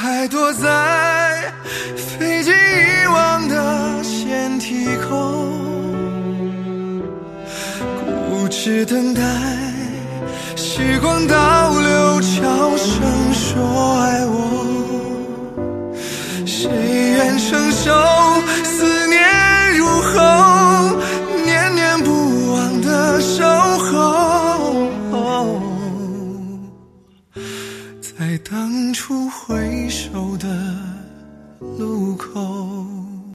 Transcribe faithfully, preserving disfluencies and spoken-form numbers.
还躲在飞机遗忘的舷梯口，固执等待时光倒流，悄声说爱我。谁愿承受思念入喉，念念不忘的守候，在当初回首的路口。